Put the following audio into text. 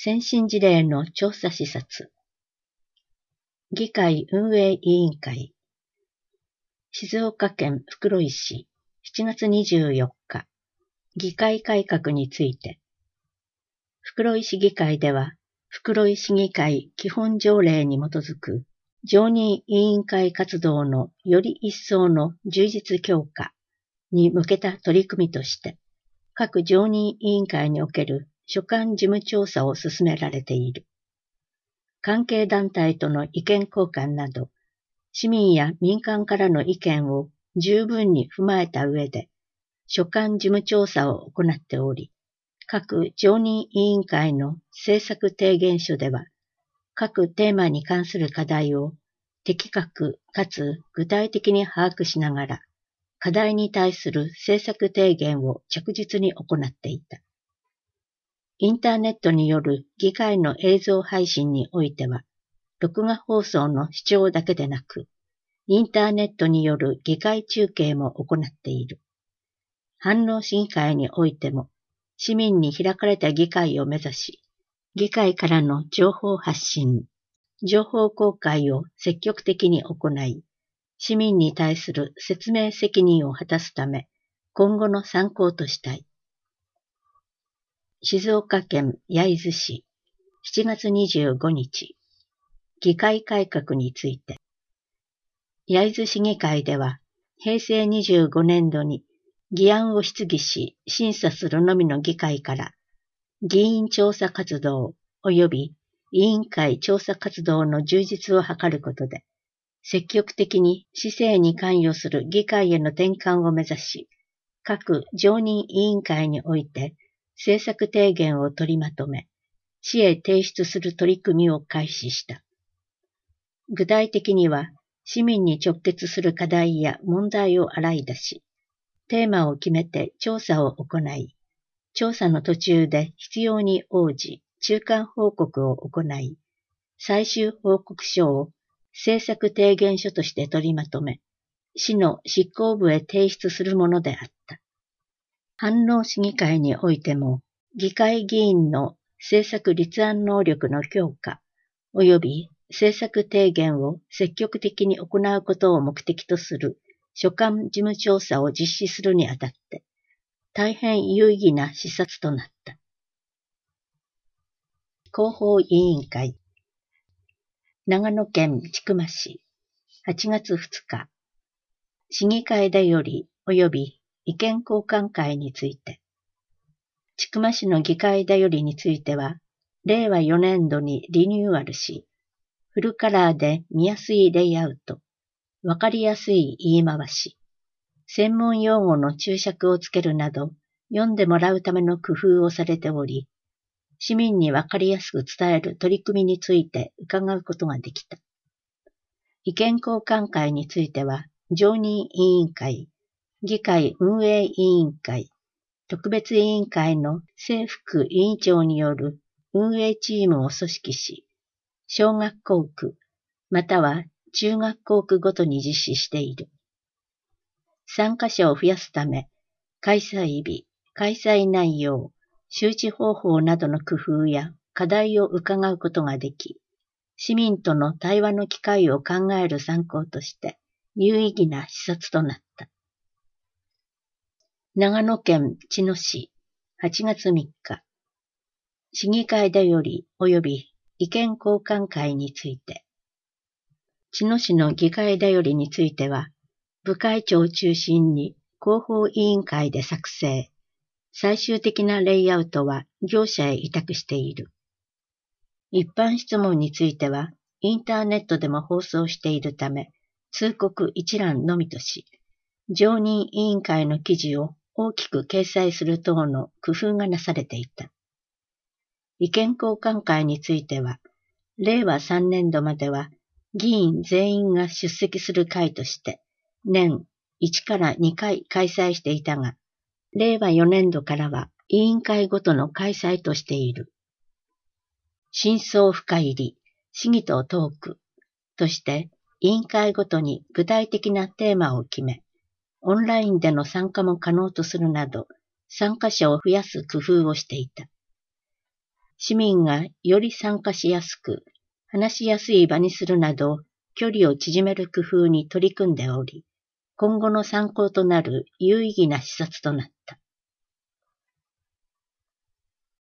先進事例の調査視察。議会運営委員会。静岡県袋井市7月24日。議会改革について。袋井市議会では、袋井市議会基本条例に基づく常任委員会活動のより一層の充実強化に向けた取り組みとして、各常任委員会における所管事務調査を進められている。関係団体との意見交換など、市民や民間からの意見を十分に踏まえた上で、所管事務調査を行っており、各常任委員会の政策提言書では、各テーマに関する課題を的確かつ具体的に把握しながら、課題に対する政策提言を着実に行っていた。インターネットによる議会の映像配信においては、録画放送の視聴だけでなく、インターネットによる議会中継も行っている。反応市議会においても、市民に開かれた議会を目指し、議会からの情報発信、情報公開を積極的に行い、市民に対する説明責任を果たすため、今後の参考としたい。静岡県焼津市7月25日、議会改革について。焼津市議会では、平成25年度に議案を質疑し審査するのみの議会から、議員調査活動及び委員会調査活動の充実を図ることで、積極的に市政に関与する議会への転換を目指し、各常任委員会において政策提言を取りまとめ、市へ提出する取り組みを開始した。具体的には、市民に直結する課題や問題を洗い出し、テーマを決めて調査を行い、調査の途中で必要に応じ中間報告を行い、最終報告書を政策提言書として取りまとめ、市の執行部へ提出するものであった。飯能市議会においても、議会議員の政策立案能力の強化、及び政策提言を積極的に行うことを目的とする所管事務調査を実施するにあたって、大変有意義な視察となった。広報委員会。長野県千曲市8月2日。市議会だより及び意見交換会について。千曲市の議会だよりについては、令和4年度にリニューアルし、フルカラーで見やすいレイアウト、わかりやすい言い回し、専門用語の注釈をつけるなど、読んでもらうための工夫をされており、市民にわかりやすく伝える取り組みについて伺うことができた。意見交換会については、常任委員会、議会運営委員会、特別委員会の正副委員長による運営チームを組織し、小学校区、または中学校区ごとに実施している。参加者を増やすため、開催日、開催内容、周知方法などの工夫や課題を伺うことができ、市民との対話の機会を考える参考として有意義な視察となった。長野県茅野市8月3日。市議会だより及び意見交換会について。茅野市の議会だよりについては、部会長を中心に広報委員会で作成。最終的なレイアウトは業者へ委託している。一般質問については、インターネットでも放送しているため、通告一覧のみとし、常任委員会の記事を大きく掲載する等の工夫がなされていた。意見交換会については、令和3年度までは議員全員が出席する会として、年1から2回開催していたが、令和4年度からは委員会ごとの開催としている。深層深入り、市議とトークとして委員会ごとに具体的なテーマを決め、オンラインでの参加も可能とするなど、参加者を増やす工夫をしていた。 市民がより参加しやすく、話しやすい場にするなど、距離を縮める工夫に取り組んでおり、今後の参考となる有意義な視察となった。